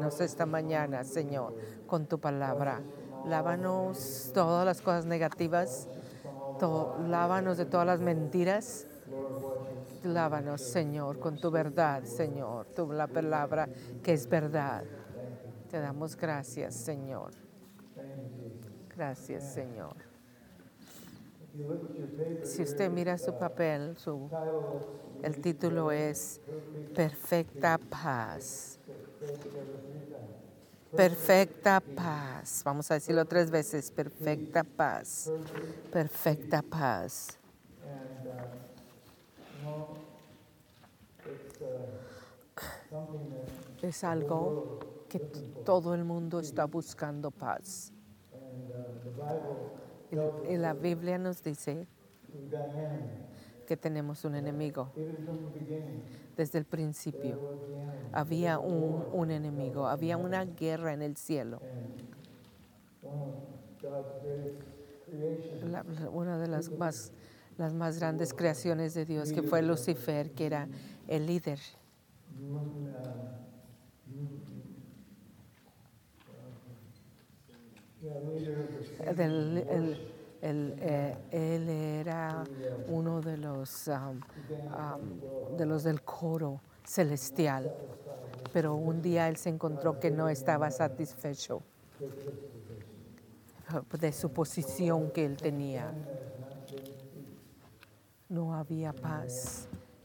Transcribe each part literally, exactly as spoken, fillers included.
Lávanos esta mañana, Señor, con tu palabra. Lávanos todas las cosas negativas. To- lávanos de todas las mentiras. Lávanos, Señor, con tu verdad, Señor, tu, la palabra que es verdad. Te damos gracias, Señor. Gracias, Señor. Si usted mira su papel, su, el título es Perfecta Paz. Perfecta paz. Vamos a decirlo tres veces. Perfecta paz. Perfecta paz. Es algo que t- todo el mundo está buscando paz. Y, y la Biblia nos dice que tenemos un enemigo. Desde el principio había un, un enemigo, había una guerra en el cielo. La- la- una de las más, las más grandes creaciones de Dios, que fue Lucifer, que era el líder. Del- el- el, eh, él era uno de los, um, um, de los del coro celestial, pero un día él se encontró que no estaba satisfecho de su posición que él tenía. No había paz.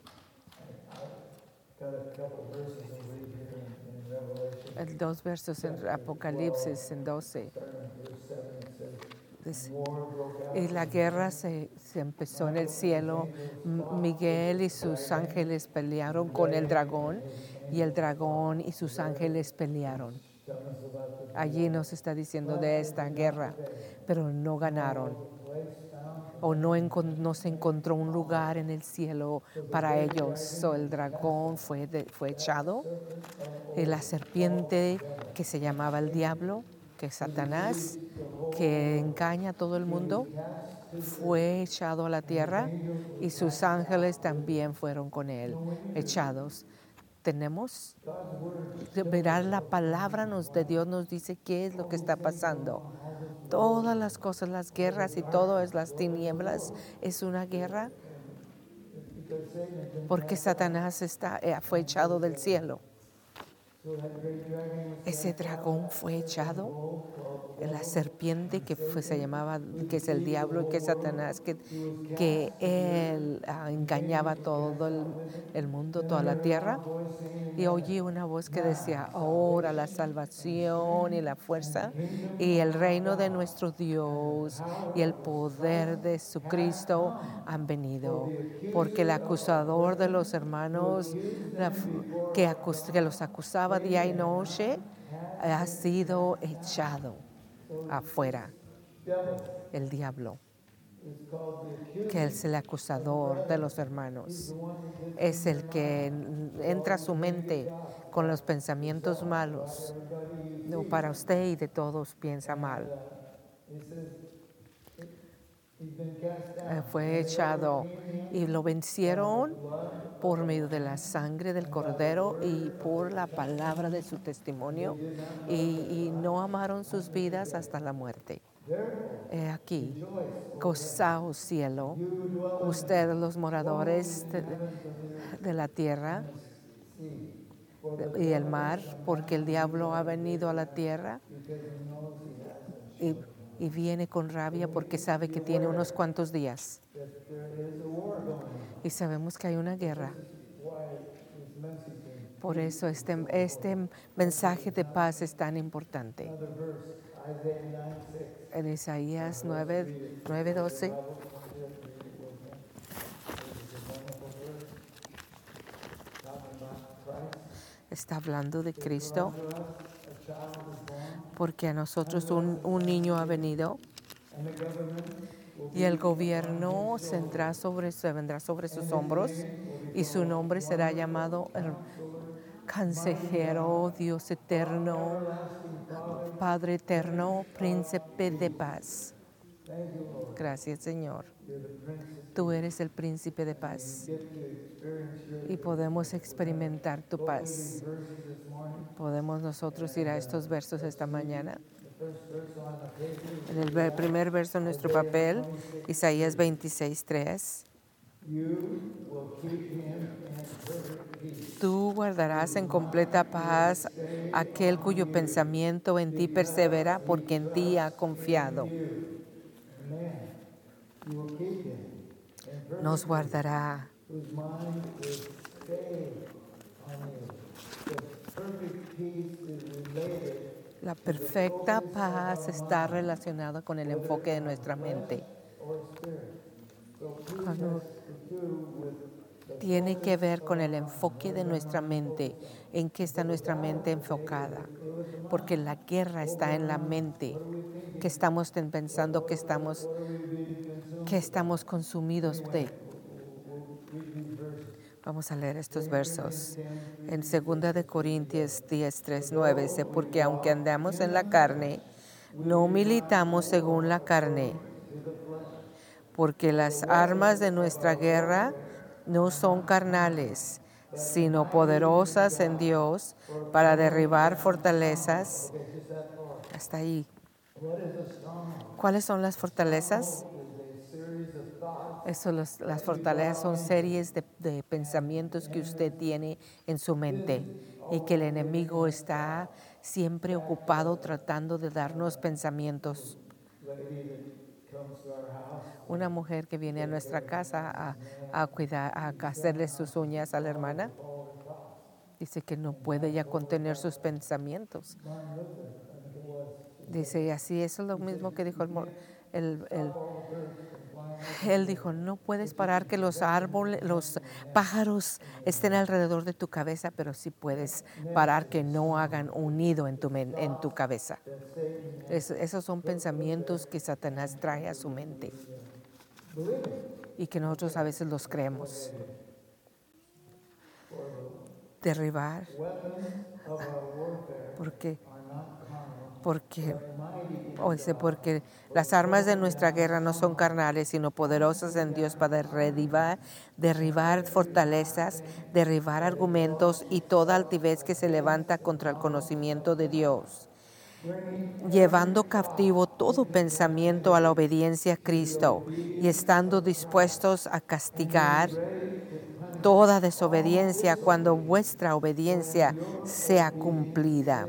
El dos versos en Apocalipsis en doce. Dice, y la guerra se, se empezó en el cielo. M- Miguel y sus ángeles pelearon con el dragón y el dragón y sus ángeles pelearon. Allí nos está diciendo de esta guerra, pero no ganaron. O no, encon- no se encontró un lugar en el cielo para ellos. So, el dragón fue, de- fue echado. Y la serpiente que se llamaba el diablo, que es Satanás, que engaña a todo el mundo, fue echado a la tierra y sus ángeles también fueron con él, echados. Tenemos que mirar la palabra nos, de Dios nos dice qué es lo que está pasando. Todas las cosas, las guerras y todo es las tinieblas, es una guerra porque Satanás está, eh, fue echado del cielo. Ese dragón fue echado, la serpiente que fue, se llamaba, que es el diablo y que es Satanás, que, que él ah, engañaba a todo el, el mundo, toda la tierra. Y oí una voz que decía, ahora la salvación y la fuerza y el reino de nuestro Dios y el poder de su Cristo han venido. Porque el acusador de los hermanos la, que, acus, que los acusaba día y noche ha sido echado afuera, el diablo, que es el acusador de los hermanos. Es el que entra a su mente con los pensamientos malos. No, para usted y de todos piensa mal. Eh, fue echado y lo vencieron por medio de la sangre del Cordero y por la palabra de su testimonio y, y no amaron sus vidas hasta la muerte. He aquí, gozaos cielo, ustedes los moradores de, de la tierra y el mar, porque el diablo ha venido a la tierra y, y viene con rabia porque sabe que tiene unos cuantos días. Y sabemos que hay una guerra. Por eso este, este mensaje de paz es tan importante. En Isaías nueve, nueve doce. Está hablando de Cristo, porque a nosotros un, un niño ha venido y el gobierno vendrá sobre, se vendrá sobre sus hombros y su nombre será llamado el Consejero, Dios eterno, Padre eterno, Príncipe de paz. Gracias, Señor. Tú eres el príncipe de paz y podemos experimentar tu paz. Podemos nosotros ir a estos versos esta mañana. En el ver- primer verso en nuestro papel, Isaías veintiséis, tres. Tú guardarás en completa paz aquel cuyo pensamiento en ti persevera, porque en ti ha confiado. Nos guardará. La perfecta paz está relacionada con el enfoque de nuestra mente. Cuando tiene que ver con el enfoque de nuestra mente, en qué está nuestra mente enfocada, porque la guerra está en la mente, que estamos pensando, que estamos, que estamos consumidos de. Vamos a leer estos versos. En segunda de Corintios diez, tres, nueve dice, porque aunque andamos en la carne, no militamos según la carne, porque las armas de nuestra guerra no son carnales, sino poderosas en Dios para derribar fortalezas. Hasta ahí. ¿Cuáles son las fortalezas? Eso, los, las fortalezas son series de, de pensamientos que usted tiene en su mente y que el enemigo está siempre ocupado tratando de darnos pensamientos. Una mujer que viene a nuestra casa a, a cuidar, a hacerle sus uñas a la hermana, dice que no puede ya contener sus pensamientos. Dice, y así, eso es lo mismo que dijo el, el, el Él dijo, no puedes parar que los árboles, los pájaros estén alrededor de tu cabeza, pero sí puedes parar que no hagan un nido en tu, en tu cabeza. Es, esos son pensamientos que Satanás trae a su mente y que nosotros a veces los creemos. Derribar. Porque, porque, o dice, porque las armas de nuestra guerra no son carnales, sino poderosas en Dios para derribar, derribar fortalezas, derribar argumentos y toda altivez que se levanta contra el conocimiento de Dios, llevando cautivo todo pensamiento a la obediencia a Cristo y estando dispuestos a castigar toda desobediencia cuando vuestra obediencia sea cumplida.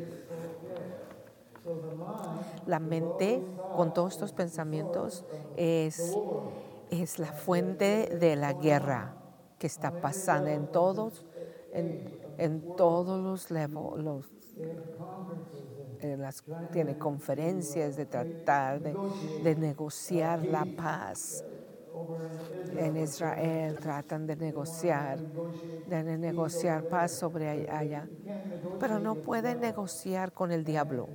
La mente, con todos estos pensamientos, es, es la fuente de la guerra que está pasando en todos, en, en todos los levels. Los, en las, tiene conferencias de tratar de, de negociar la paz. En Israel tratan de negociar, de negociar paz sobre allá, pero no pueden negociar con el diablo.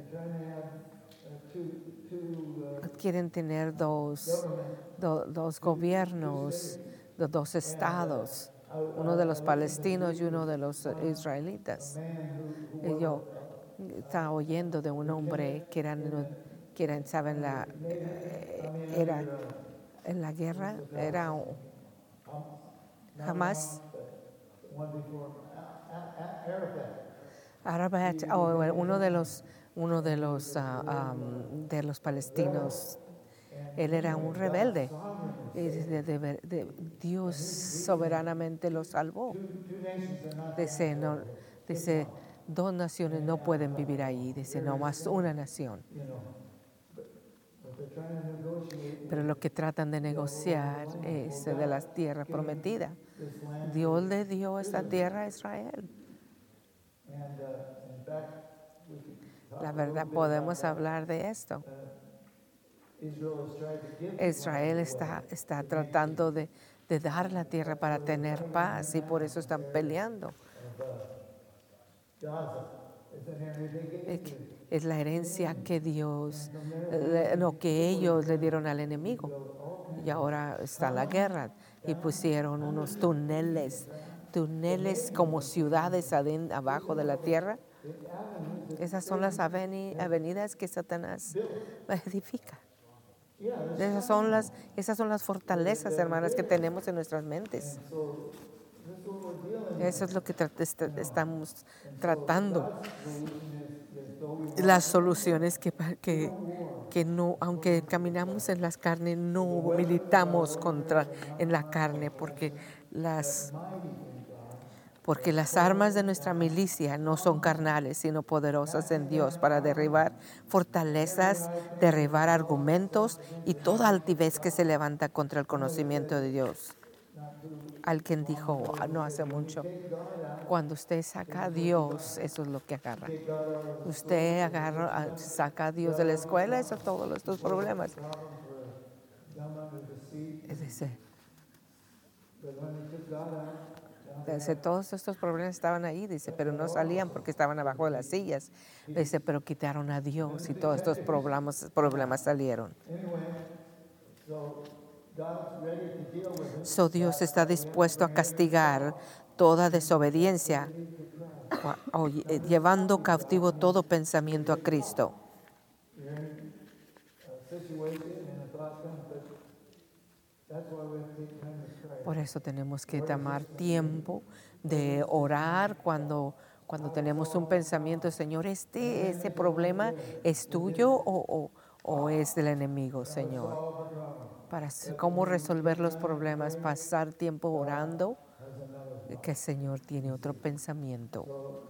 Quieren tener dos, do, dos gobiernos, de dos estados, uno de los palestinos y uno de los israelitas. Y yo estaba oyendo de un hombre que era, que era, ¿saben? La, era en la guerra, era Hamas. Arafat, oh, uno de los, uno de los, uh, um, de los palestinos. Él era un rebelde y de, de, de, Dios soberanamente lo salvó. Dice, no, dice, dos naciones no pueden vivir ahí, dice, no más una nación. Pero lo que tratan de negociar es de la tierra prometida. Dios le dio esta tierra a Israel. La verdad, podemos hablar de esto. Israel está, está tratando de, de dar la tierra para tener paz y por eso están peleando. Es la herencia que Dios, no, que ellos le dieron al enemigo. Y ahora está la guerra y pusieron unos túneles, túneles como ciudades adentro, abajo de la tierra. Esas son las avenidas que Satanás edifica. Esas son las, esas son las fortalezas, hermanas, que tenemos en nuestras mentes. Eso es lo que tra est estamos tratando. Las soluciones que, que, que no, aunque caminamos en las carnes, no militamos contra en la carne, porque las porque las armas de nuestra milicia no son carnales, sino poderosas en Dios para derribar fortalezas, derribar argumentos y toda altivez que se levanta contra el conocimiento de Dios. Alguien dijo no hace mucho, cuando usted saca a Dios, eso es lo que agarra. Usted agarra, saca a Dios de la escuela, eso es todos estos problemas. Dice, dice, todos estos problemas estaban ahí, dice, pero no salían porque estaban abajo de las sillas. Dice, pero quitaron a Dios y todos estos problemas, problemas salieron. So Dios está dispuesto a castigar toda desobediencia, llevando cautivo todo pensamiento a Cristo. Por eso tenemos que tomar tiempo de orar cuando, cuando tenemos un pensamiento, Señor, este, ese problema es tuyo o, o, o es del enemigo, Señor. Para cómo resolver los problemas, pasar tiempo orando, que el Señor tiene otro pensamiento.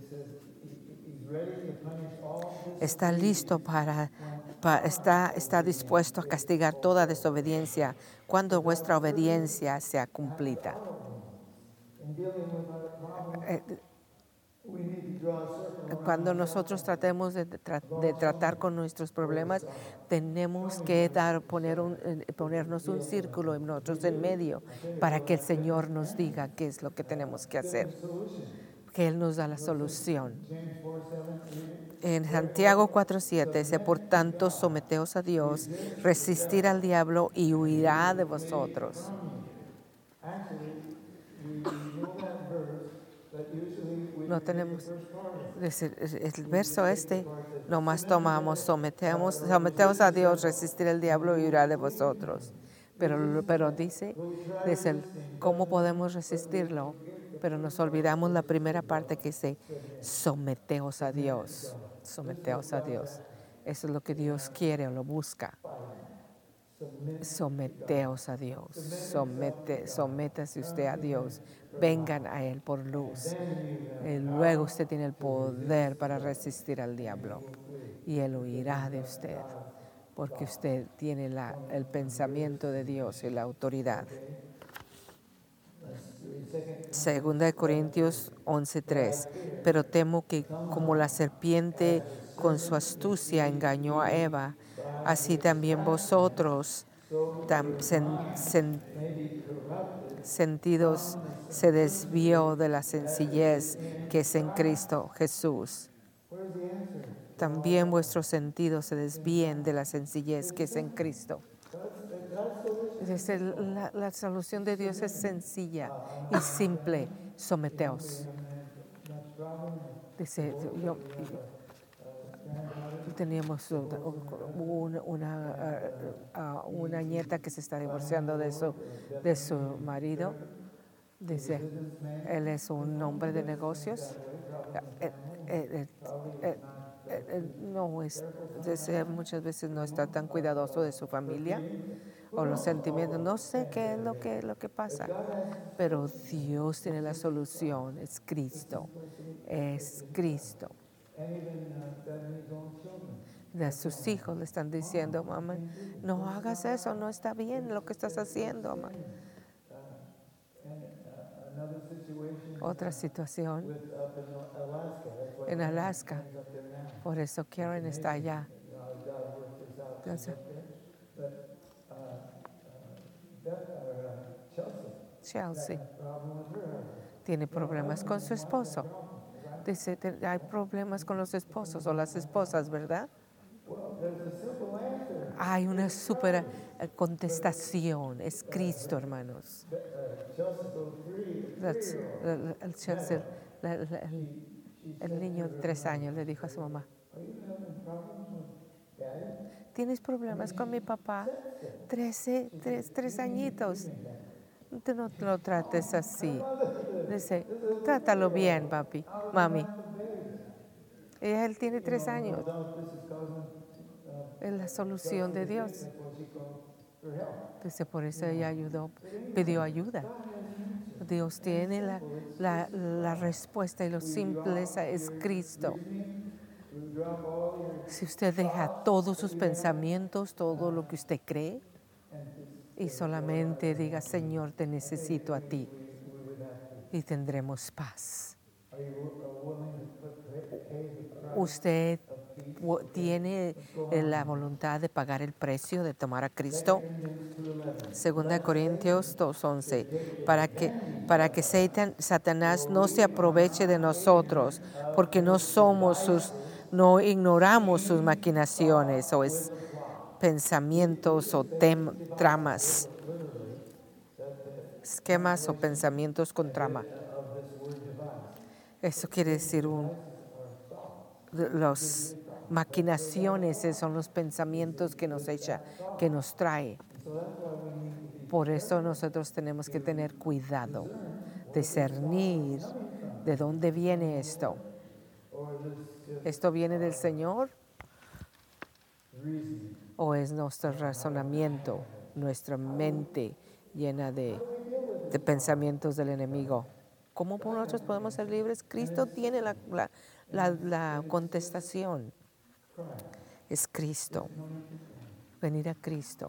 Está listo para, para está, está dispuesto a castigar toda desobediencia cuando vuestra obediencia sea cumplida. Eh, Cuando nosotros tratemos de, tra de tratar con nuestros problemas, tenemos que dar, poner un, ponernos un círculo en nosotros en medio para que el Señor nos diga qué es lo que tenemos que hacer, que Él nos da la solución. En Santiago cuatro siete dice, por tanto, someteos a Dios, resistir al diablo y huirá de vosotros. No tenemos, el verso este, nomás tomamos, sometemos, sometemos a Dios, resistir al diablo y huirá de vosotros. Pero, pero dice, dice, ¿cómo podemos resistirlo? Pero nos olvidamos la primera parte que dice, someteos a Dios, someteos a Dios. Eso es lo que Dios quiere o lo busca. Someteos a Dios, somete, sométase usted a Dios, vengan a Él por luz. Y luego usted tiene el poder para resistir al diablo y Él huirá de usted, porque usted tiene la, el pensamiento de Dios y la autoridad. Segunda de Corintios once tres, pero temo que como la serpiente con su astucia engañó a Eva, así también vosotros tam, sen, sen, sentidos se desvió de la sencillez que es en Cristo Jesús. También vuestros sentidos se desvíen de la sencillez que es en Cristo. Dice, la, la solución de Dios es sencilla y simple. Someteos. Dice, yo, teníamos una, una, uh, una nieta que se está divorciando de su, de su marido. Dice, él es un hombre de negocios. Eh, eh, eh, eh, no es, dice, muchas veces no está tan cuidadoso de su familia o los sentimientos. No sé qué es lo que, lo que pasa, pero Dios tiene la solución. Es Cristo. Es Cristo. De sus hijos le están diciendo, mamá, no hagas eso, no está bien lo que estás haciendo, mamá. Otra situación en Alaska, por eso Karen está allá. Entonces, Chelsea tiene problemas con su esposo. Dice, hay problemas con los esposos o las esposas, ¿verdad? Hay una súper contestación, es Cristo, hermanos. El, el, Chelsea, la, la, el, el niño de tres años le dijo a su mamá, ¿Tienes problemas con mi papá? Trece, tres, tres añitos. Tú no lo trates así. Dice, trátalo bien, papi, mami. Y él tiene tres años. Es la solución de Dios. Dice, por eso ella ayudó, pidió ayuda. Dios tiene la, la, la respuesta y la simpleza es Cristo. Si usted deja todos sus pensamientos, todo lo que usted cree, y solamente diga, Señor, te necesito a ti, y tendremos paz. ¿Usted tiene la voluntad de pagar el precio de tomar a Cristo? Segunda Corintios dos once, para que, para que Satan, Satanás no se aproveche de nosotros, porque no somos sus, no ignoramos sus maquinaciones o es, pensamientos o tem, tramas, esquemas o pensamientos con trama. Eso quiere decir un, los maquinaciones son los pensamientos que nos echa, que nos trae. Por eso nosotros tenemos que tener cuidado, discernir de dónde viene esto. ¿Esto viene del Señor? ¿O es nuestro razonamiento, nuestra mente llena de, de pensamientos del enemigo? ¿Cómo nosotros podemos ser libres? Cristo tiene la, la, la, la contestación. Es Cristo. Venir a Cristo.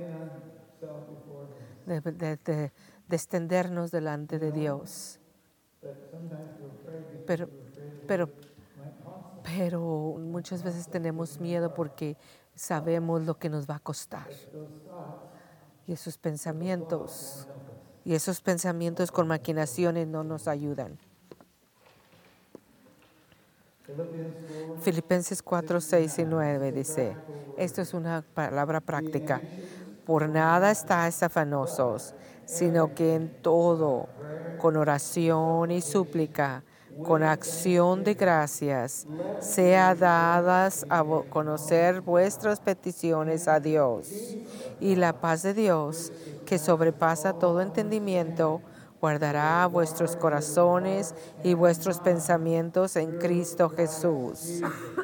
De, de, de, de extendernos delante de Dios. Pero, pero, pero muchas veces tenemos miedo porque sabemos lo que nos va a costar. Y esos pensamientos, y esos pensamientos con maquinaciones no nos ayudan. Filipenses cuatro, seis y nueve dice, esto es una palabra práctica. Por nada estáis afanosos, sino que en todo, con oración y súplica, con acción de gracias, sea dadas a conocer vuestras peticiones a Dios. Y la paz de Dios, que sobrepasa todo entendimiento, guardará vuestros corazones y vuestros pensamientos en Cristo Jesús.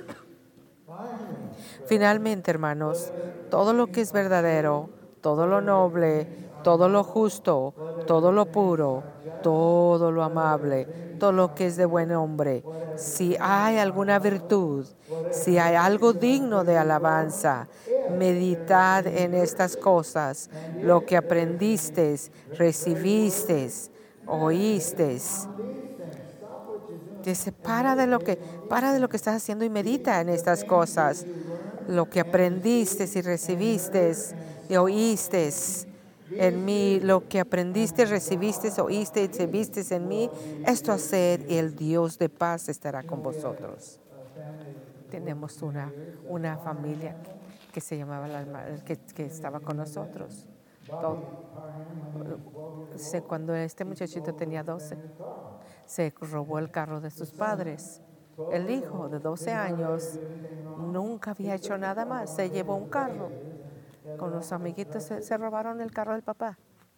Finalmente, hermanos, todo lo que es verdadero, todo lo noble, todo lo justo, todo lo puro, todo lo amable, todo lo que es de buen hombre, si hay alguna virtud, si hay algo digno de alabanza, meditad en estas cosas, lo que aprendisteis, recibisteis, oísteis. Dice, para de lo que, para de lo que estás haciendo y medita en estas cosas. Lo que aprendiste y recibiste y oíste en mí, lo que aprendiste, recibiste, oíste y recibiste en mí, esto hacer y el Dios de paz estará con vosotros. Tenemos una, una familia que se llamaba, la, que, que estaba con nosotros. Todo, cuando este muchachito tenía doce, se robó el carro de sus padres. El hijo de doce años nunca había hecho nada más. Se llevó un carro. Con los amiguitos se, se robaron el carro del papá.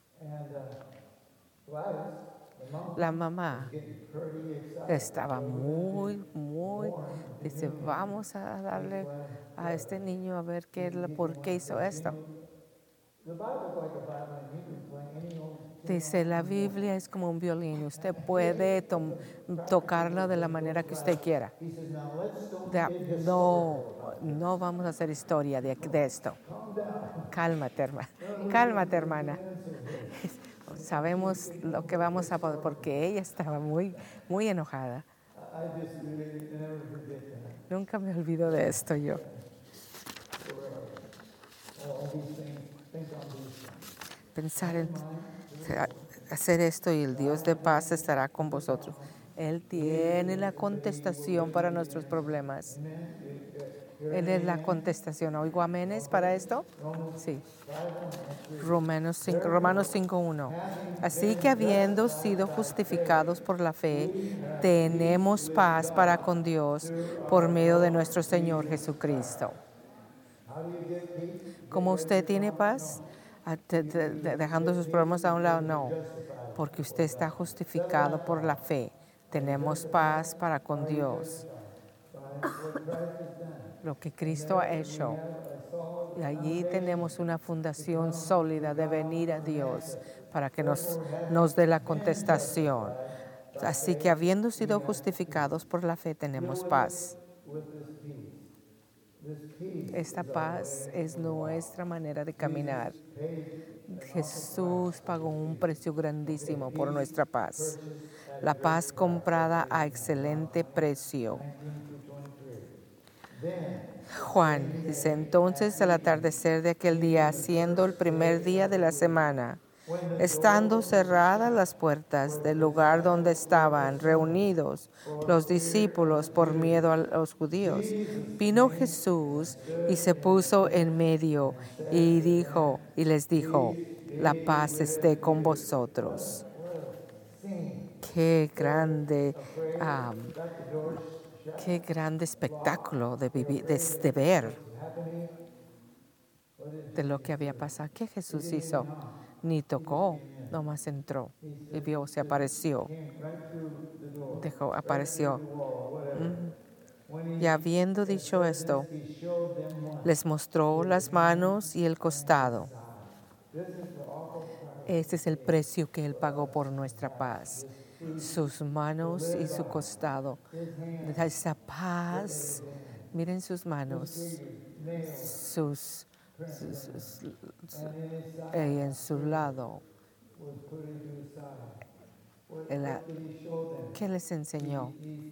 La mamá estaba muy, muy, dice, vamos a darle a este niño a ver qué, por qué hizo esto. Dice, la Biblia es como un violín. Usted puede to tocarla de la manera que usted quiera. De, no, no vamos a hacer historia de, de esto. Cálmate, hermana. Cálmate, hermana. Sabemos lo que vamos a poder, porque ella estaba muy, muy enojada. Nunca me olvido de esto yo. Pensar en hacer esto y el Dios de paz estará con vosotros. Él tiene la contestación para nuestros problemas. Él es la contestación. ¿Oigo aménes para esto? Sí. Romanos cinco, Romanos cinco uno. Así que habiendo sido justificados por la fe, tenemos paz para con Dios por medio de nuestro Señor Jesucristo. ¿Cómo usted tiene paz? ¿Dejando sus problemas a un lado? No, porque usted está justificado por la fe. Tenemos paz para con Dios. Lo que Cristo ha hecho. Y allí tenemos una fundación sólida de venir a Dios para que nos, nos dé la contestación. Así que habiendo sido justificados por la fe, tenemos paz. Esta paz es nuestra manera de caminar. Jesús pagó un precio grandísimo por nuestra paz. La paz comprada a excelente precio. Juan dice, entonces al atardecer de aquel día, siendo el primer día de la semana, estando cerradas las puertas del lugar donde estaban reunidos los discípulos por miedo a los judíos, vino Jesús y se puso en medio y dijo y les dijo, la paz esté con vosotros. Qué grande, um, qué grande espectáculo de, vivir, de, de ver de lo que había pasado. ¿Qué Jesús hizo? Ni tocó, nomás entró y vio, se apareció. Dejó, apareció. Mm. Y habiendo dicho esto, les mostró las manos y el costado. Este es el precio que Él pagó por nuestra paz. Sus manos y su costado. Esa paz, miren sus manos, sus, sus, sus, sus y en su lado. ¿Qué les enseñó?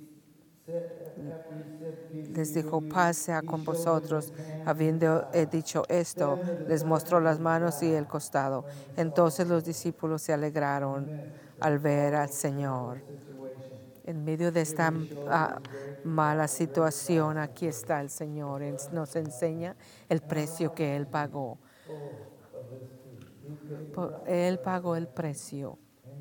Les dijo, paz sea con vosotros. Habiendo dicho esto, les mostró las manos y el costado. Entonces los discípulos se alegraron al ver al Señor. En medio de esta uh, mala situación, aquí está el Señor. Él nos enseña el precio que Él pagó. Él pagó el precio.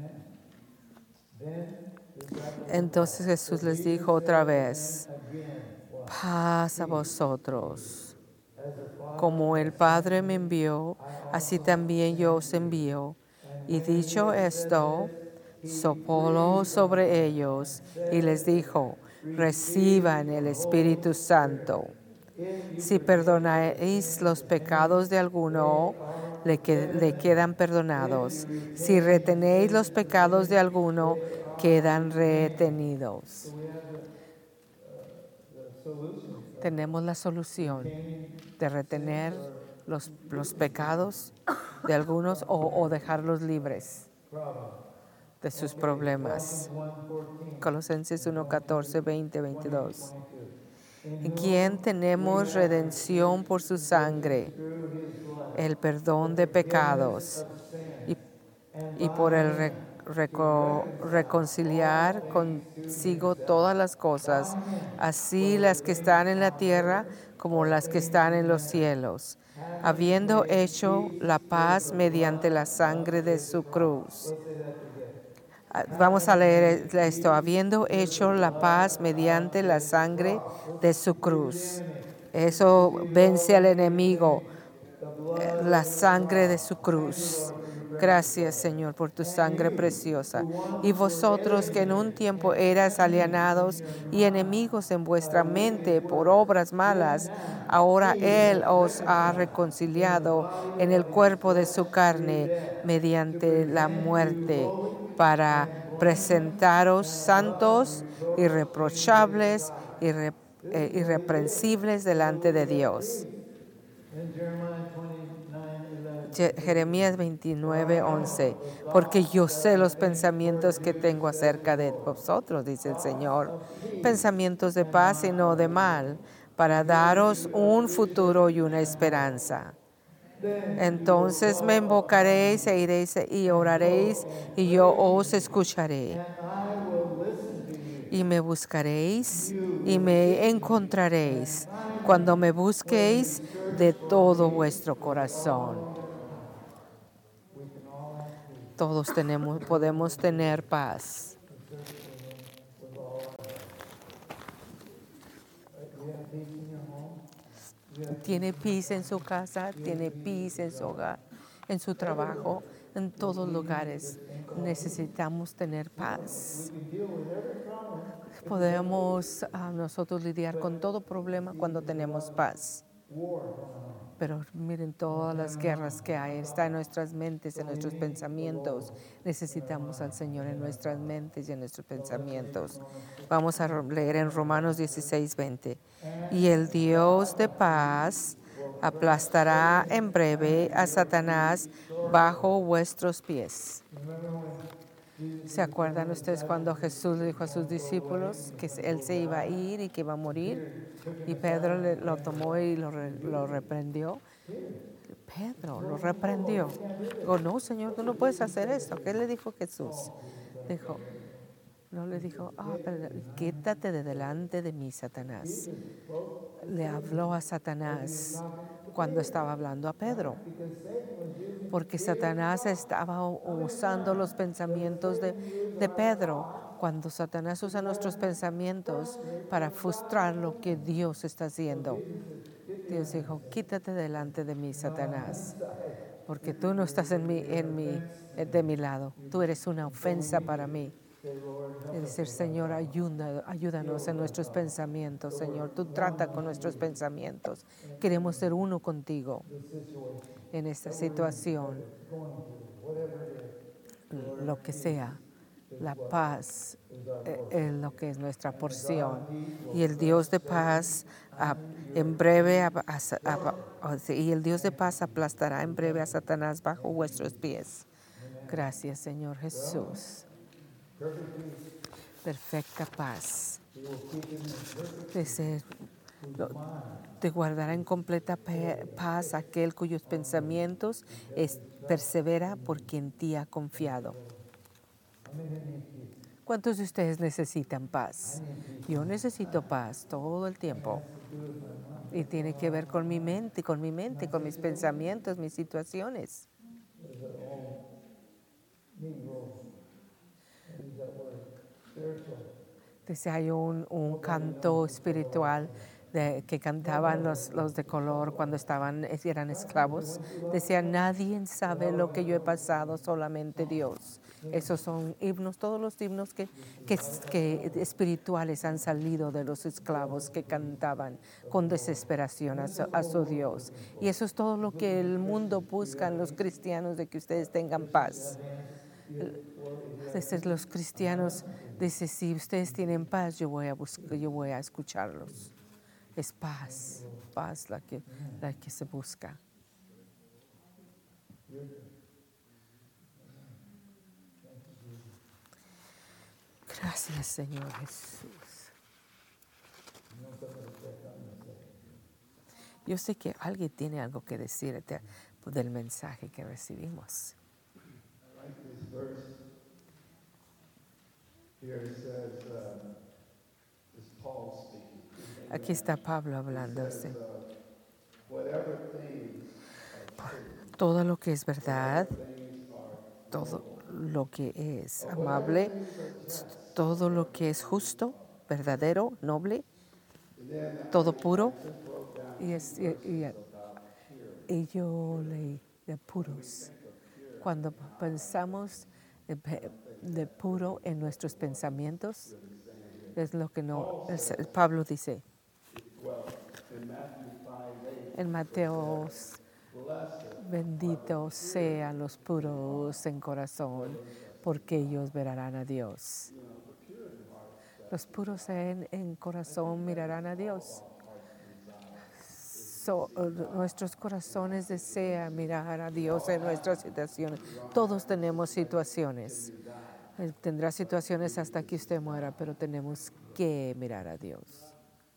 Entonces Jesús les dijo otra vez, paz a vosotros. Como el Padre me envió, así también yo os envío. Y dicho esto, sopló sobre ellos y les dijo, reciban el Espíritu Santo. Si perdonáis los pecados de alguno, le, que, le quedan perdonados. Si retenéis los pecados de alguno, quedan retenidos. Tenemos la solución de retener los, los pecados de algunos o, o dejarlos libres de sus problemas. Colosenses uno, catorce, veinte, veintidós. En quien tenemos redención por su sangre, el perdón de pecados, y, y por el re, reco, reconciliar consigo todas las cosas, así las que están en la tierra como las que están en los cielos, habiendo hecho la paz mediante la sangre de su cruz. Vamos a leer esto. Habiendo hecho la paz mediante la sangre de su cruz. Eso vence al enemigo. La sangre de su cruz. Gracias, Señor, por tu sangre preciosa. Y vosotros que en un tiempo eras alienados y enemigos en vuestra mente por obras malas, ahora Él os ha reconciliado en el cuerpo de su carne mediante la muerte, para presentaros santos, irreprochables, irre, eh, irreprensibles delante de Dios. Jeremías veintinueve, once. Porque yo sé los pensamientos que tengo acerca de vosotros, dice el Señor, pensamientos de paz y no de mal, para daros un futuro y una esperanza. Entonces me invocaréis e iréis y oraréis, y yo os escucharé. Y me buscaréis y me encontraréis cuando me busquéis de todo vuestro corazón. Todos tenemos, podemos tener paz. Tiene paz en su casa, tiene paz en su hogar, en su trabajo, en todos lugares. Necesitamos tener paz. Podemos uh, nosotros lidiar con todo problema cuando tenemos paz. Pero miren todas las guerras que hay, está en nuestras mentes, en nuestros pensamientos. Necesitamos al Señor en nuestras mentes y en nuestros pensamientos. Vamos a leer en Romanos dieciséis, veinte. Y el Dios de paz aplastará en breve a Satanás bajo vuestros pies. ¿Se acuerdan ustedes cuando Jesús le dijo a sus discípulos que él se iba a ir y que iba a morir? Y Pedro le, lo tomó y lo, lo reprendió. Pedro lo reprendió. Dijo, no, Señor, tú no puedes hacer esto. ¿Qué le dijo Jesús? Dijo, no le dijo, ah, pero quítate de delante de mí, Satanás. Le habló a Satanás cuando estaba hablando a Pedro. Porque Satanás estaba usando los pensamientos de, de Pedro. Cuando Satanás usa nuestros pensamientos para frustrar lo que Dios está haciendo. Dios dijo, quítate delante de mí, Satanás, porque tú no estás en mi, en mi, de mi lado. Tú eres una ofensa para mí. Es decir, Señor, ayuda, ayúdanos en nuestros pensamientos, Señor. Tú trata con nuestros pensamientos. Queremos ser uno contigo en esta situación. Lo que sea, la paz es lo que es nuestra porción. Y el Dios de paz a, en breve a, a, a, y el Dios de paz aplastará en breve a Satanás bajo vuestros pies. Gracias, Señor Jesús. Perfecta paz. De ser, te guardará en completa paz aquel cuyos pensamientos es, persevera por quien ti ha confiado. ¿Cuántos de ustedes necesitan paz? Yo necesito paz todo el tiempo. Y tiene que ver con mi mente, con mi mente, con mis pensamientos, mis situaciones. Entonces hay un, un canto espiritual de, que cantaban los, los de color cuando estaban, eran esclavos. Decía, nadie sabe lo que yo he pasado, solamente Dios. Esos son himnos, todos los himnos que, que, que espirituales han salido de los esclavos que cantaban con desesperación a su, a su Dios. Y eso es todo lo que el mundo busca en los cristianos, de que ustedes tengan paz. Desde los cristianos dicen, si ustedes tienen paz, yo voy a buscar, yo voy a escucharlos. Es paz, paz la que, la que se busca. Gracias, Señor Jesús. Yo sé que alguien tiene algo que decir del mensaje que recibimos. Aquí está Pablo hablando. Todo lo que es verdad, todo lo que es amable, todo lo que es justo, verdadero, noble, todo puro. Y, es, y, y, y yo leí de puros. Cuando pensamos de, de puro en nuestros pensamientos, es lo que no, el, Pablo dice en Mateo, benditos sean los puros en corazón, porque ellos verán a Dios. Los puros en, en corazón mirarán a Dios. So, uh, nuestros corazones desean mirar a Dios en nuestras situaciones. Todos tenemos situaciones. Eh, tendrá situaciones hasta que usted muera, pero tenemos que mirar a Dios.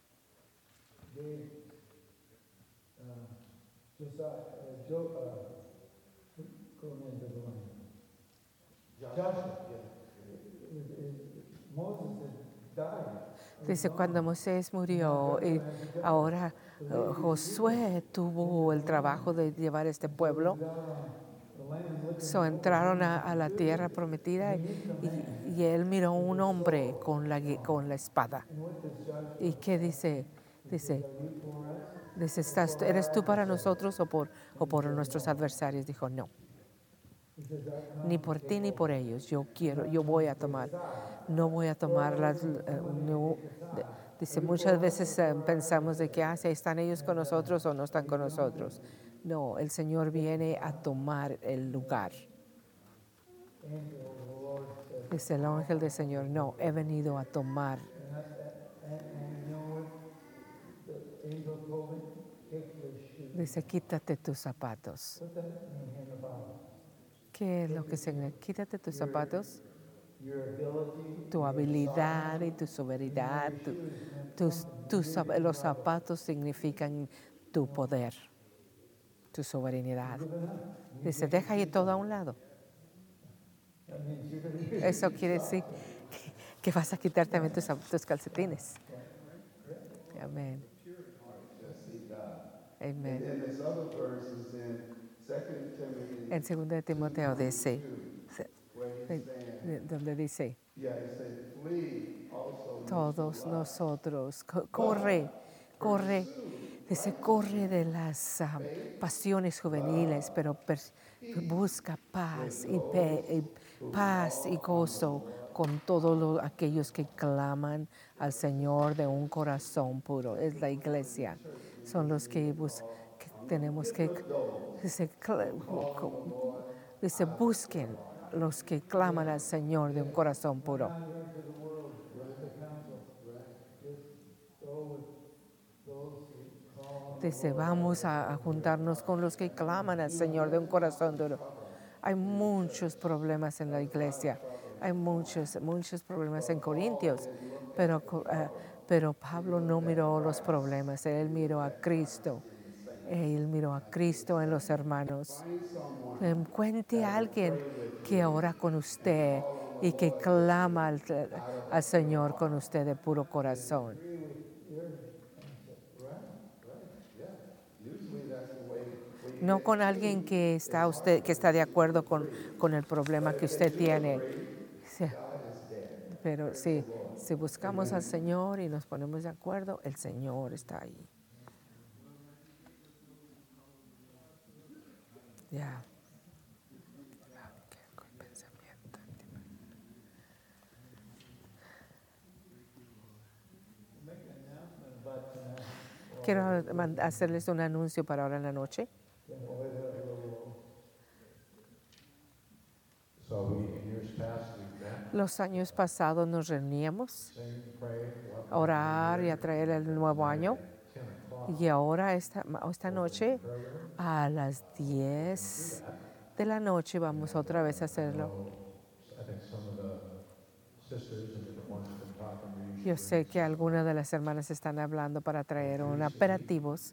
Dice, cuando Moisés murió y ahora uh, Josué tuvo el trabajo de llevar este pueblo, so, entraron a, a la tierra prometida y, y él miró a un hombre con la, con la espada. ¿Y qué dice? Dice, Dice, ¿estás, ¿eres tú para nosotros o por, o por nuestros adversarios? Dijo, no. Ni por ti ni por ellos. Yo quiero, yo voy a tomar. No voy a tomar las... eh, no, de- dice, muchas veces eh, pensamos de que ah, si están ellos con nosotros o no están con nosotros. No, el Señor viene a tomar el lugar. Dice el ángel del Señor, no, he venido a tomar. Dice, quítate tus zapatos. ¿Qué es lo que significa? Quítate tus zapatos. Tu habilidad y tu soberanía. Tu, tus, tus, zap- los zapatos significan tu poder, tu soberanía. Dice, deja ir todo a un lado. Eso quiere decir que, que vas a quitar también tus, tus calcetines. Amén. Amén. En segundo de Timoteo dice, donde dice, todos nosotros, co- corre, corre, dice, corre de las um, pasiones juveniles, pero per- busca paz y, pe- y paz y gozo con todos los- aquellos que claman al Señor de un corazón puro. Es la iglesia, son los que, bus- que tenemos que, dice, cl- dice, busquen los que claman al Señor de un corazón puro. Dice, vamos a, a juntarnos con los que claman al Señor de un corazón duro. Hay muchos problemas en la iglesia, hay muchos, muchos problemas en Corintios, pero, uh, pero Pablo no miró los problemas, él miró a Cristo, él miró a Cristo en los hermanos. Encuentre a alguien que ora con usted y que clama al, al Señor con usted de puro corazón. No con alguien que está usted que está de acuerdo con, con el problema que usted tiene. Sí. Pero sí, si buscamos al Señor y nos ponemos de acuerdo, el Señor está ahí. Ya. Yeah. Quiero hacerles un anuncio para ahora en la noche. Los años pasados nos reuníamos a orar y a traer el nuevo año. Y ahora esta, esta noche a las diez de la noche vamos otra vez a hacerlo. Yo sé que algunas de las hermanas están hablando para traer un aperitivos,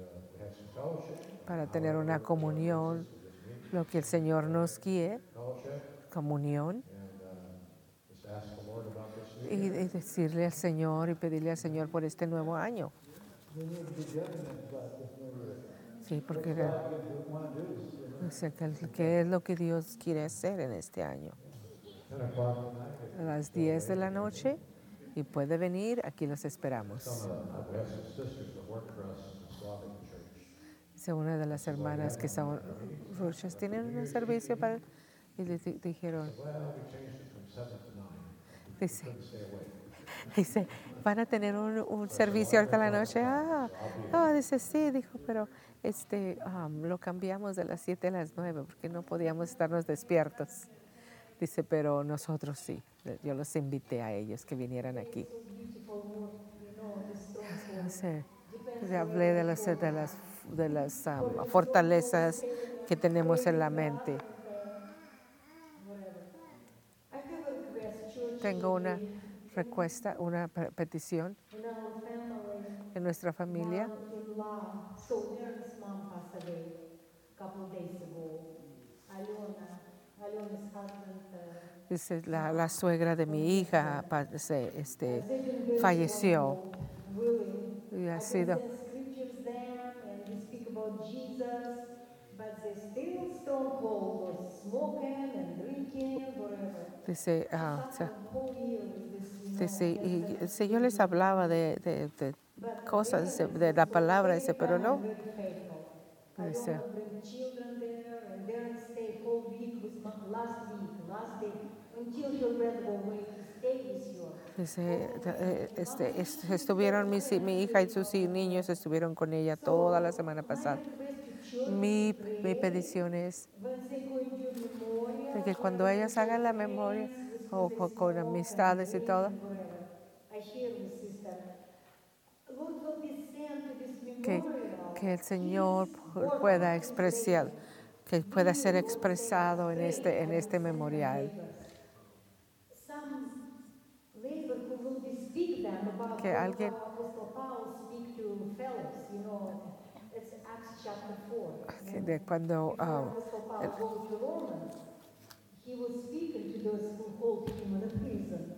para tener una comunión, lo que el Señor nos guíe, comunión, y, y decirle al Señor y pedirle al Señor por este nuevo año. Sí, porque o sea, ¿qué es lo que Dios quiere hacer en este año? A las diez de la noche y puede venir, aquí los esperamos. Dice una de las hermanas que son ruchas, tienen un servicio para... Y le dijeron... Dice, dice, van a tener un, un servicio ahorita en la noche. Ah, no, dice, sí, dijo, pero este, um, lo cambiamos de las siete a las nueve porque no podíamos estarnos despiertos. Dice, pero nosotros sí. Yo los invité a ellos que vinieran aquí. Dice, le hablé de las, de las, de las um, fortalezas que tenemos en la mente. Tengo una requesta, una petición en nuestra familia. Dice, la, la suegra de mi hija se, este, falleció. Y ha sido... Dice, uh, o sea, Dice, y el Señor les hablaba de, de, de cosas, dice, de la palabra, dice, pero no. Dice, children there, and there and stay whole week with my, last week, last day, until he'll read the way to stay with you. Dice, eh, este, est- estuvieron mis, mi hija y sus niños estuvieron con ella toda la semana pasada. Mi, mi petición es de que cuando ellas hagan la memoria o, o con amistades y todo, que, que el Señor pueda expresar, que pueda ser expresado en este, en este memorial. Que alguien que de cuando um, el, he was speaking to those who hold him in a prison.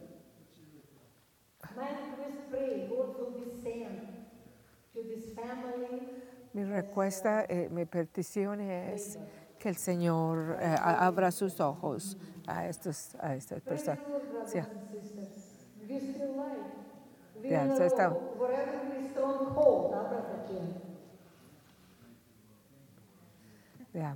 My request, pray, God will be sent to this family. Mi respuesta, eh, mi petición es que el Señor eh, abra sus ojos a estos, a estas personas. Sí. Ya, so está. Ya.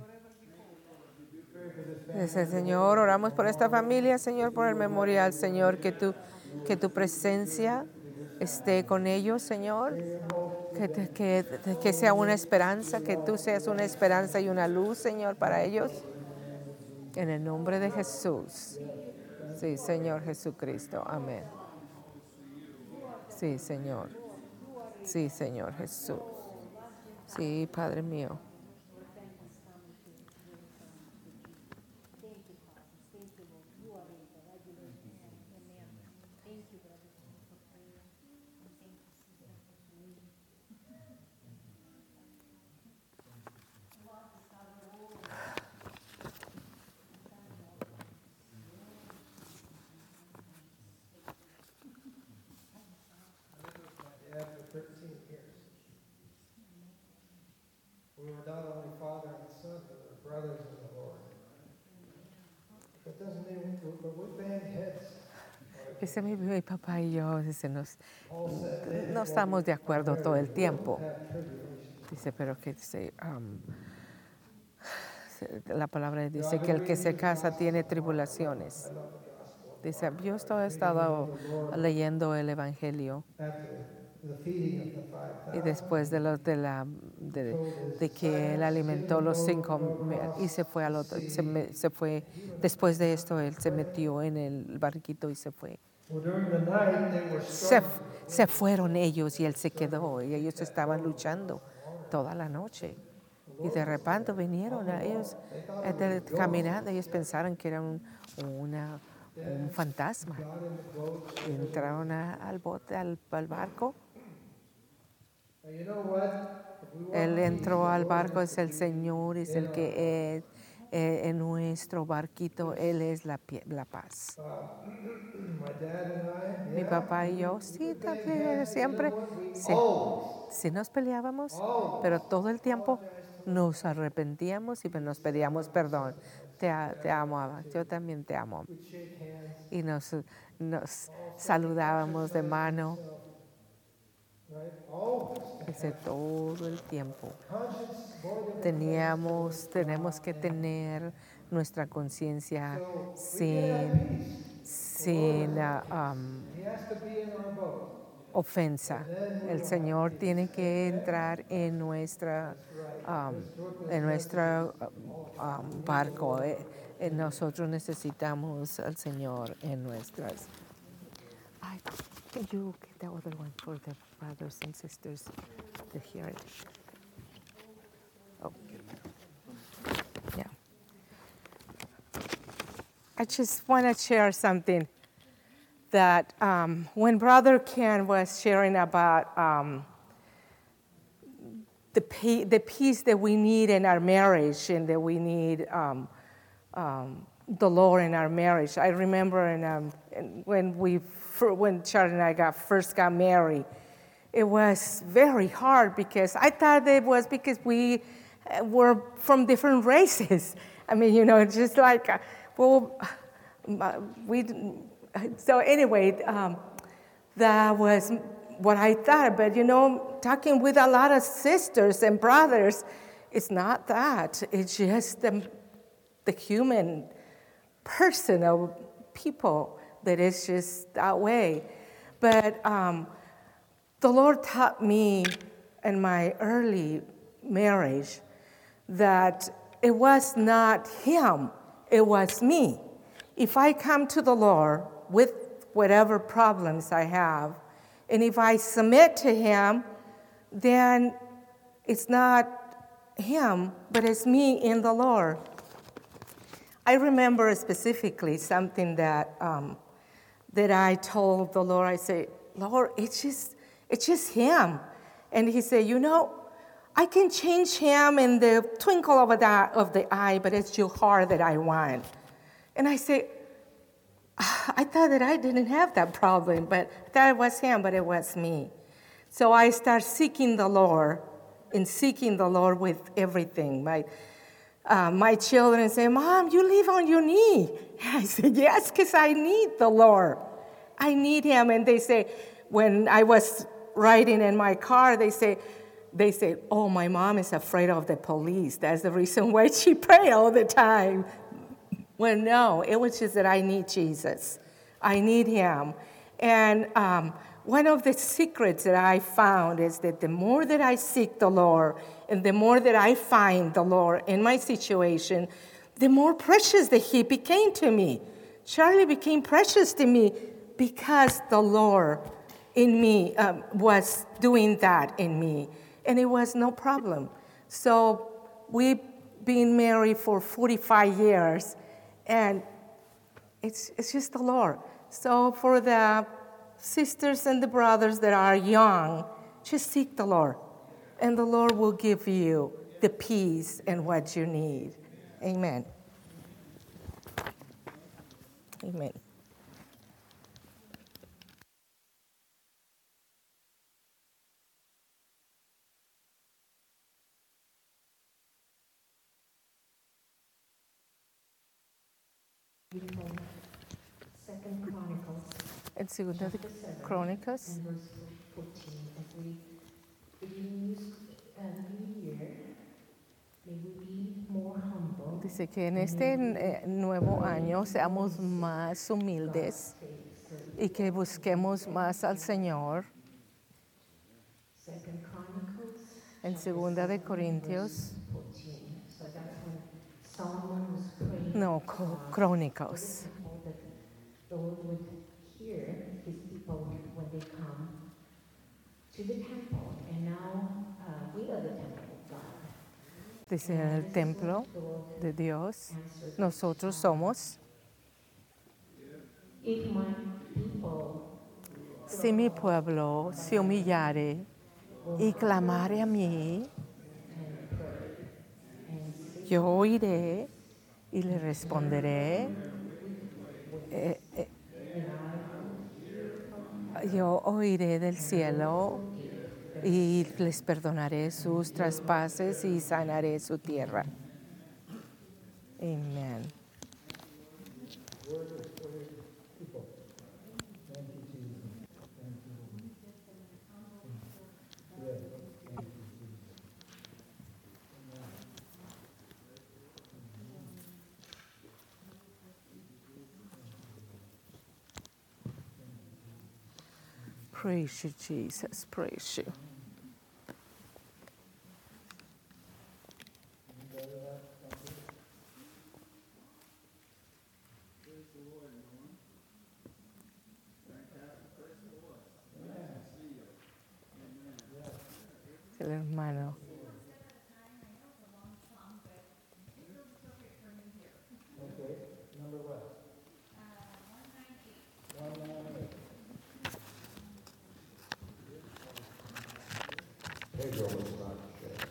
Dice, Señor, oramos por esta familia, Señor, por el memorial, Señor, que tu, que tu presencia esté con ellos, Señor, que, te, que, que sea una esperanza, que tú seas una esperanza y una luz, Señor, para ellos. En el nombre de Jesús. Sí, Señor Jesucristo. Amén. Sí, Señor. Sí, Señor Jesús. Sí, Padre mío. We were not only father and son, but we're brothers in the Lord. That doesn't mean we, but we bang heads. Dice mi, mi papá y yo, dice, nos, no estamos de acuerdo todo el tiempo. Dice, pero que dice, um, la palabra dice que el que se casa tiene tribulaciones. Dice, yo he estado leyendo el Evangelio. Y después de, los de, la, de, de que él alimentó los cinco y se fue al otro, se, me, se fue, después de esto él se metió en el barquito y se fue. Se, se fueron ellos y él se quedó y ellos estaban luchando toda la noche. Y de repente vinieron a ellos eh, caminando, ellos pensaron que era un, una, un fantasma. Y entraron a, al bote, al, al barco. Él entró al barco, es el Señor, es el que es eh, en nuestro barquito, Él es la, la paz. Mi papá y yo, sí, también, siempre, sí, sí nos peleábamos, pero todo el tiempo nos arrepentíamos y nos pedíamos perdón. Te, te amo, yo también te amo. Y nos, nos saludábamos de mano. Ese todo el tiempo. Teníamos, tenemos que tener nuestra conciencia sin, sin uh, um, ofensa. El Señor tiene que entrar en nuestra, um, en nuestro um, barco. Eh, eh, nosotros necesitamos al Señor en nuestras. Ay, can you get the other one for the brothers and sisters to hear it? Oh, yeah. I just want to share something that um, when Brother Ken was sharing about um, the, pe- the peace that we need in our marriage and that we need um, um, the Lord in our marriage. I remember in, um, in when we when Charlie and I got first got married, it was very hard because I thought it was because we were from different races. I mean, you know, just like, uh, well, we, so anyway, um, That was what I thought. But, you know, talking with a lot of sisters and brothers, it's not that. It's just the, the human personal people that is just that way. But um, the Lord taught me in my early marriage that it was not him, it was me. If I come to the Lord with whatever problems I have, and if I submit to him, then it's not him, but it's me in the Lord. I remember specifically something that um, that I told the Lord. I said, Lord, it's just it's just him. And he said, you know, I can change him in the twinkle of the, of the eye, but it's your heart that I want. And I said, I thought that I didn't have that problem, but that was him, but it was me. So I started seeking the Lord and seeking the Lord with everything. My, uh, my children say, Mom, you live on your knee. And I said, yes, because I need the Lord. I need him. And they say, when I was riding in my car, they say, they say, oh, my mom is afraid of the police. That's the reason why she pray all the time. Well, no, it was just that I need Jesus. I need him. And um, one of the secrets that I found is that the more that I seek the Lord and the more that I find the Lord in my situation, the more precious that he became to me. Charlie became precious to me because the Lord in me um, was doing that in me. And it was no problem. So we've been married for forty-five years, and it's it's just the Lord. So for the sisters and the brothers that are young, just seek the Lord, and the Lord will give you the peace and what you need. Amen. Amen. Second Chronicles, En Segunda de chapter seven, Crónicas, and verse fourteen, as we begin this uh, new year, may we be more humble. dice que en este eh, nuevo año seamos más humildes y que busquemos más al Señor. Second Chronicles, En Segunda de Corintios, fourteen. So that's when Solomon was praying. no, co- Crónicos. That the Lord would hear his people when they come to the temple, and now uh, we are the temple of God. Dice el templo de Dios, nosotros somos. If my people Si mi pueblo se humillare y clamare a mí, yo oiré y le responderé. Eh, eh, yo oiré del cielo y les perdonaré sus traspases y sanaré su tierra. Amén. Praise you, Jesus. Praise you. El hermano. Okay, number what? one ninety-eight. Pedro was not shared.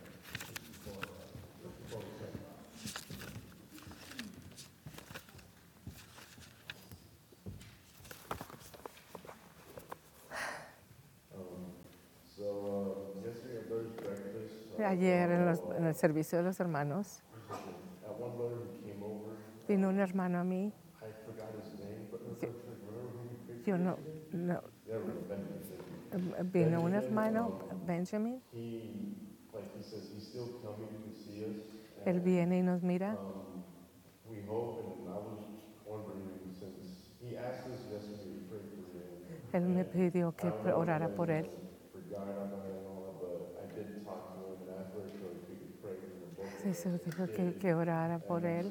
So, uh, yesterday at Brother's Breakfast, uh, Ayer en, los- en el servicio de los hermanos uh, one brother who came over, vino un hermano a mí. I forgot his name, but remember, remember who you picked? Yo no, no, Yeah, Benjamin. Vino un hermano, Benjamin. He, like he says, he's still coming to see us. Él And, viene y nos mira. um, we hope, and I was wondering, since he asked us yesterday to pray for him. Él me pidió que orara por él. Forgot about it and all, but I did talk to him and asked her if we could pray for the book. Sí, se dijo que, que orara por él.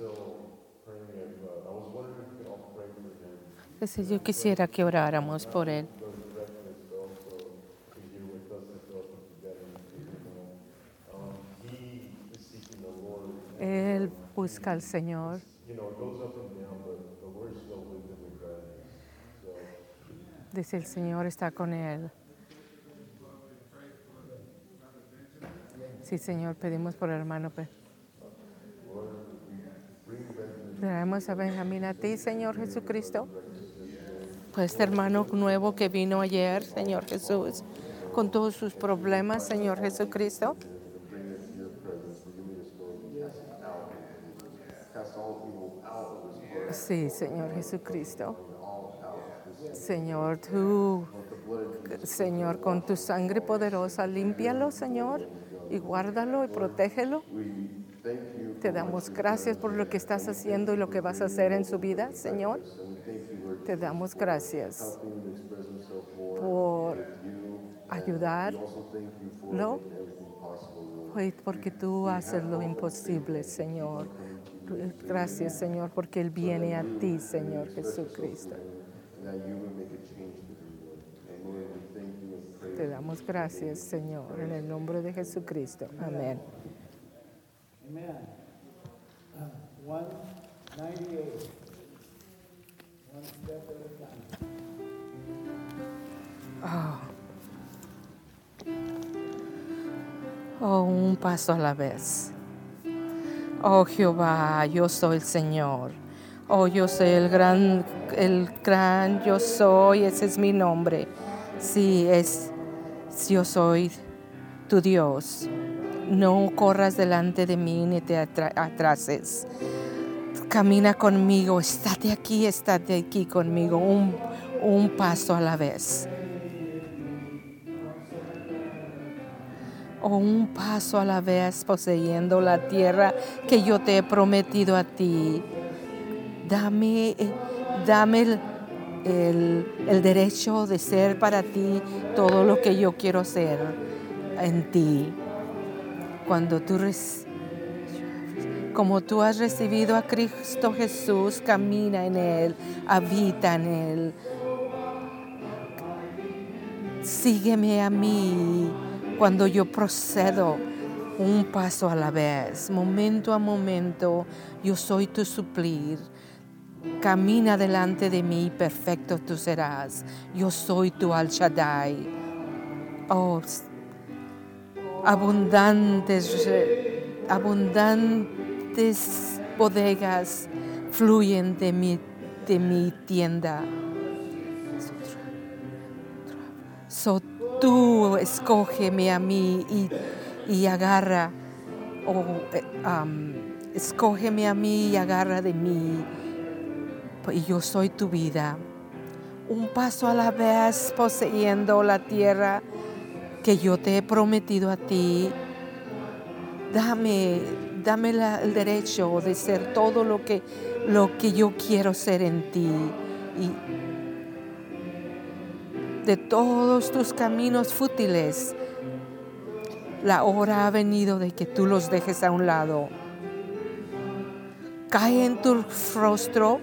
Entonces yo quisiera que oráramos por él. Él busca al Señor. Dice el Señor está con él. Sí, Señor, pedimos por el hermano. Traemos a Benjamín a ti, Señor Jesucristo. Pues este hermano nuevo que vino ayer, Señor Jesús, con todos sus problemas, Señor Jesucristo. Sí, Señor Jesucristo. Señor, tú, Señor, con tu sangre poderosa, límpialo, Señor, y guárdalo y protégelo. Te damos gracias por lo que estás haciendo y lo que vas a hacer en su vida, Señor. Te damos gracias por ayudarlo, porque tú haces lo imposible, Señor. Gracias, Señor, porque Él viene a ti, Señor Jesucristo. Te damos gracias, Señor, en el nombre de Jesucristo. Amén. Amen. one ninety-eight. One step at a time. Oh. Oh, un paso a la vez. Oh Jehová, yo soy el Señor. Oh, yo soy el gran, el gran yo soy, ese es mi nombre. Sí, es, yo soy tu Dios. No corras delante de mí ni te atra- atrases. Camina conmigo, estate aquí, estate aquí conmigo, un, un paso a la vez. O un paso a la vez poseyendo la tierra que yo te he prometido a ti. Dame, dame el, el, el derecho de ser para ti todo lo que yo quiero ser en ti. Cuando tú, como tú has recibido a Cristo Jesús, camina en Él, habita en Él. Sígueme a mí cuando yo procedo un paso a la vez, momento a momento, yo soy tu suplir. Camina delante de mí, perfecto tú serás. Yo soy tu Al Shaddai. Oh, abundantes, abundantes bodegas fluyen de mi, de mi tienda. So, tú escógeme a mí y, y agarra, oh, um, escógeme a mí y agarra de mí. Y yo soy tu vida. Un paso a la vez poseyendo la tierra que yo te he prometido a ti. Dame, dame la, el derecho de ser todo lo que, lo que yo quiero ser en ti. Y de todos tus caminos fútiles, la hora ha venido de que tú los dejes a un lado. Cae en tu rostro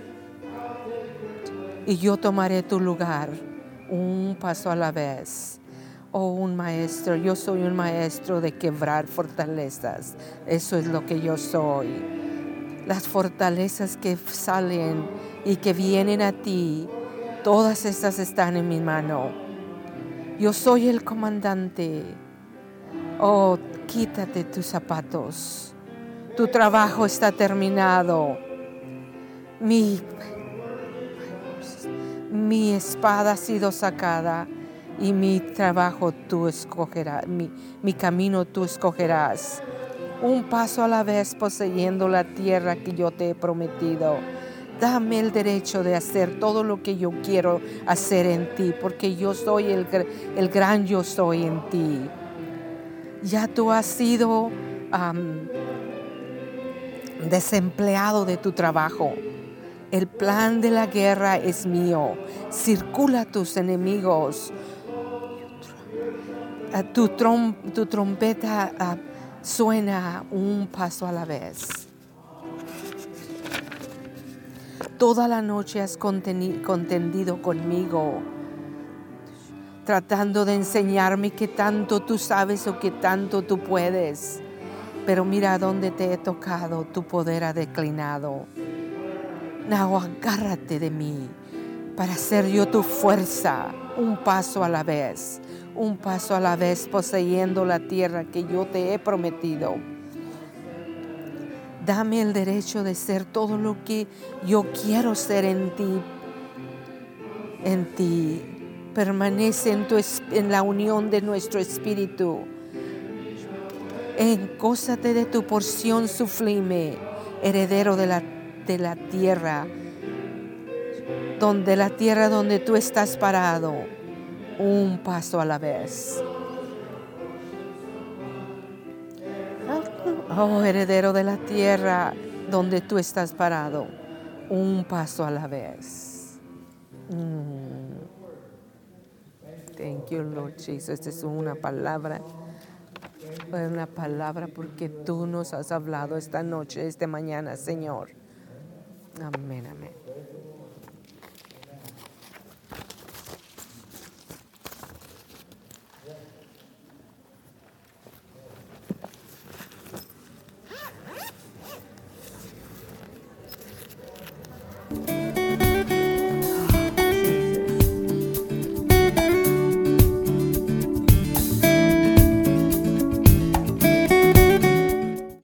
y yo tomaré tu lugar, un paso a la vez. Oh, un maestro, yo soy un maestro de quebrar fortalezas. Eso es lo que yo soy. Las fortalezas que salen y que vienen a ti, todas estas están en mi mano. Yo soy el comandante. Oh, quítate tus zapatos. Tu trabajo está terminado. Mi Mi espada ha sido sacada y mi trabajo tú escogerás, mi, mi camino tú escogerás. Un paso a la vez poseyendo la tierra que yo te he prometido. Dame el derecho de hacer todo lo que yo quiero hacer en ti, porque yo soy el, el gran yo soy en ti. Ya tú has sido um, desempleado de tu trabajo. El plan de la guerra es mío. Circula a tus enemigos. Tu, trom, tu trompeta uh, suena un paso a la vez. Toda la noche has contendido conmigo, tratando de enseñarme qué tanto tú sabes o qué tanto tú puedes. Pero mira dónde te he tocado, tu poder ha declinado. No, agárrate de mí para ser yo tu fuerza, un paso a la vez, un paso a la vez poseyendo la tierra que yo te he prometido. Dame el derecho de ser todo lo que yo quiero ser en ti. En ti. Permanece en, tu, en la unión de nuestro espíritu. Encósate de tu porción sublime, heredero de la, de la tierra, donde la tierra donde tú estás parado, un paso a la vez. Oh, heredero de la tierra donde tú estás parado, un paso a la vez. Mm. Thank you, Lord Jesus. Esta es una palabra, una palabra porque tú nos has hablado esta noche, esta mañana, Señor. Amén, amén.